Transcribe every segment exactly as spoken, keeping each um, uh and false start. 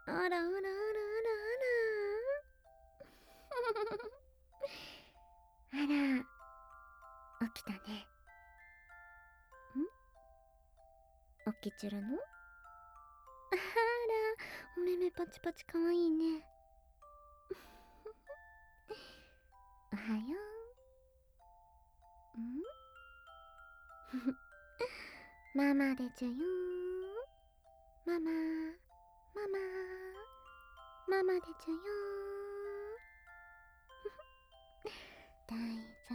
あらあらあらあらあら。あら、起きたね。ん起きちゅるの？あら、お目目パチパチかわいいね。おはよう。んママでちゅよ。ママ、ママ、ママでちゅよ。大丈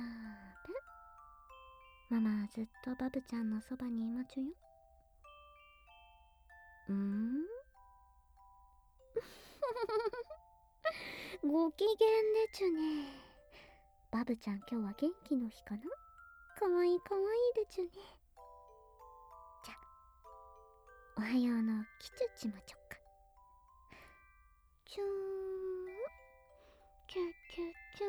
夫。ママはずっとバブちゃんのそばにいまちゅよ。んーご機嫌でちゅね。バブちゃん今日は元気の日かな？かわいいかわいいでちゅね。じゃ、おはようのキチュちまちょっか。チューン、チュチュチュ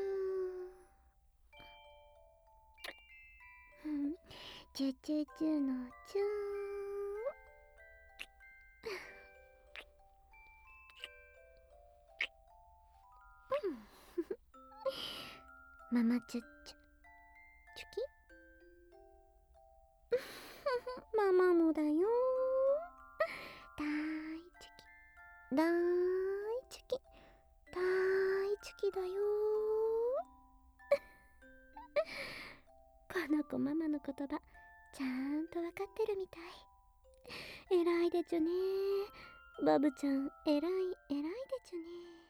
ーン。うん、チュチュチュのチューン。ママチュッチュ。チュキママもだよ。だいチュキ。だいチュキ。だいチュキだよ。この子ママの言葉ちゃんとわかってるみたい。えらいでちゅね。バブちゃんえらいえらいでちゅね。